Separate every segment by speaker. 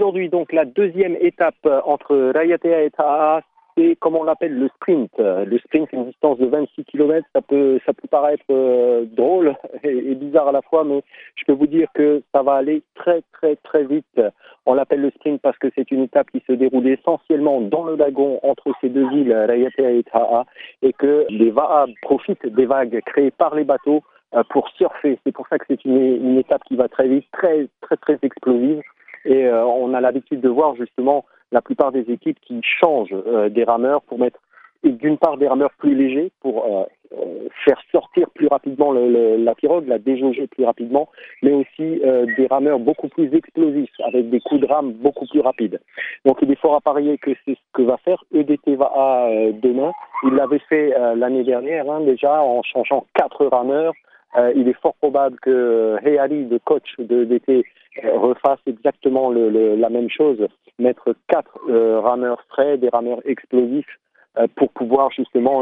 Speaker 1: aujourd'hui, donc, la deuxième étape entre Rayatea et Taha, c'est comme on l'appelle le sprint. Le sprint, c'est une distance de 26 km. Ça peut paraître drôle et bizarre à la fois, mais je peux vous dire que ça va aller très, très, très vite. On l'appelle le sprint parce que c'est une étape qui se déroule essentiellement dans le lagon entre ces deux îles, Rayatea et Taha, et que les Va'a profitent des vagues créées par les bateaux pour surfer. C'est pour ça que c'est une étape qui va très vite, très, très, très explosive. Et on a l'habitude de voir justement la plupart des équipes qui changent des rameurs pour mettre d'une part des rameurs plus légers pour faire sortir plus rapidement la pirogue, la déjauger plus rapidement, mais aussi des rameurs beaucoup plus explosifs avec des coups de rame beaucoup plus rapides. Donc il est fort à parier que c'est ce que va faire EDT Va'a demain. Il l'avait fait l'année dernière déjà en changeant 4 rameurs. Il est fort probable que Heali, le coach de EDT, refasse exactement la même chose, mettre 4 rameurs frais, des rameurs explosifs, pour pouvoir justement,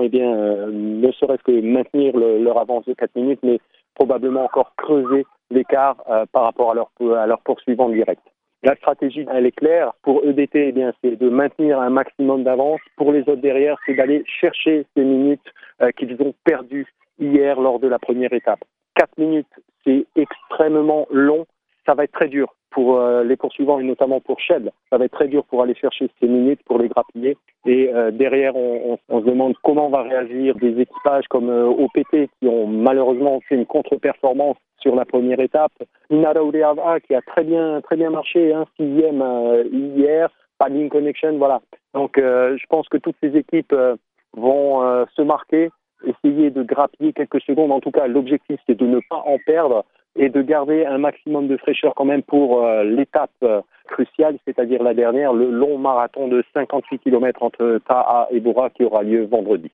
Speaker 1: ne serait-ce que maintenir leur avance de 4 minutes, mais probablement encore creuser l'écart par rapport à leur poursuivant direct. La stratégie, elle est claire. Pour EDT, c'est de maintenir un maximum d'avance. Pour les autres derrière, c'est d'aller chercher ces minutes qu'ils ont perdues hier lors de la première étape. 4 minutes, c'est extrêmement long. Ça va être très dur pour les poursuivants et notamment pour Shed. Ça va être très dur pour aller chercher ces minutes, pour les grappiller. Et derrière, on se demande comment va réagir des équipages comme OPT qui ont malheureusement fait une contre-performance sur la première étape. Minara Ureava qui a très bien marché, 6e hier, Padding Connection, voilà. Donc je pense que toutes ces équipes vont se marquer, essayer de grappiller quelques secondes. En tout cas, l'objectif, c'est de ne pas en perdre et de garder un maximum de fraîcheur quand même pour l'étape cruciale, c'est-à-dire la dernière, le long marathon de 58 km entre Taha et Bora qui aura lieu vendredi.